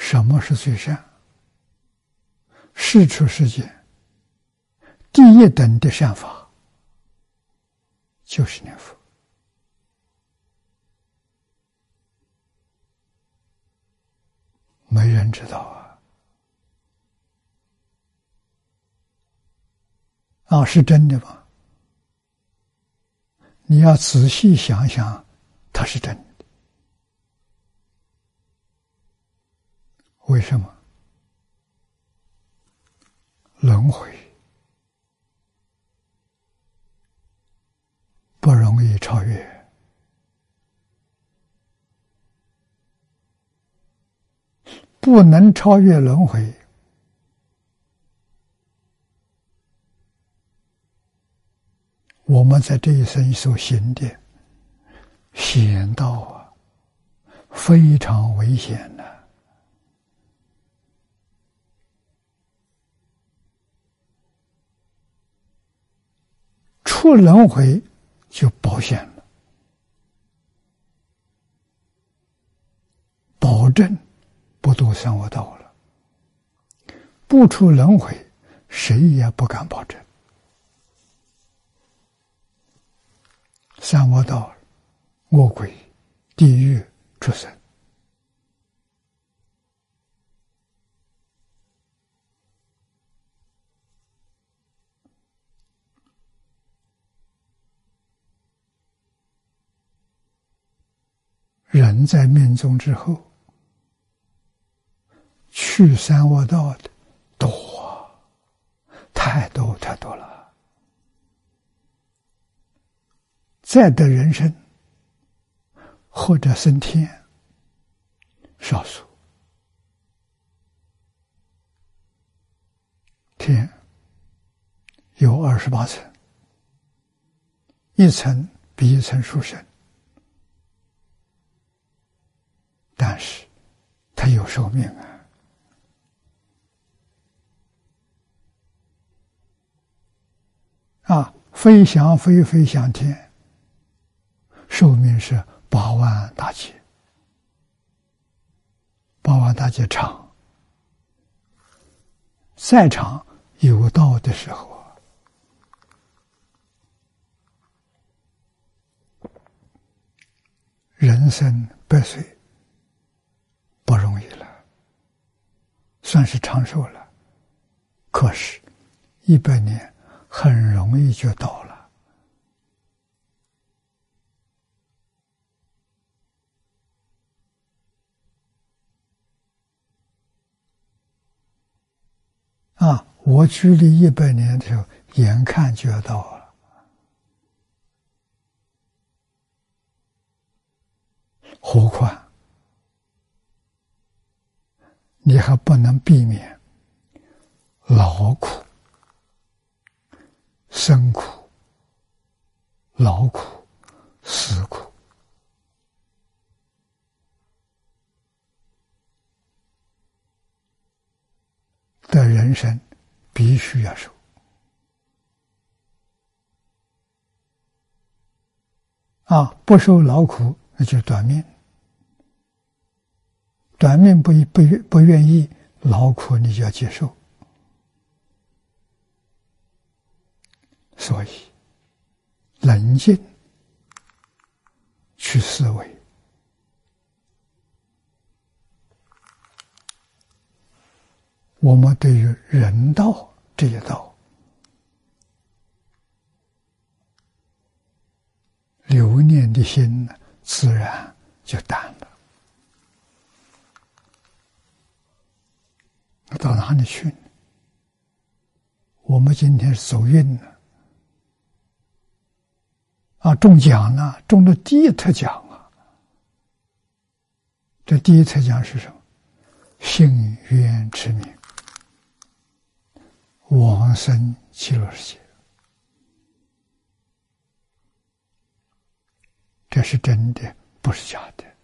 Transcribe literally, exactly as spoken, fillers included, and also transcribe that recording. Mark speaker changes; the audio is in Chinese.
Speaker 1: 什么是最善？世出世间第一等的善法就是念佛。没人知道啊！啊，是真的吗？你要仔细想想，它是真的。为什么？轮回不容易超越，不能超越轮回，我们在这一生所行的险道啊，非常危险的。出轮回就保险了，保证不堕三恶道了。不出轮回，谁也不敢保证。三恶道、恶鬼、地狱、畜生，人在命中之后，去三恶道的多，太多太多了。再得人生或者升天，少数。天有二十八层，一层比一层殊胜，但是它有寿命啊。啊，飞翔飞飞向天，寿命是八万大劫，八万大劫长，再长有道的时候，人生百岁不容易了，算是长寿了。可是，一百年很容易就到了。啊，我距离一百年的时候，眼看就要到了。何况你还不能避免劳苦、生苦、劳苦、死苦的人生，必须要受。啊，不受劳苦，那就短命。短命不不不愿意劳苦，你就要接受。所以，冷静去思维，我们对于人道这一道留念的心呢，自然就淡了。那到哪里去呢？我们今天是走运呢，啊，中奖了，中了第一特奖啊！这第一特奖是什么？幸愿持名，往生极乐世界。这是真的，不是假的。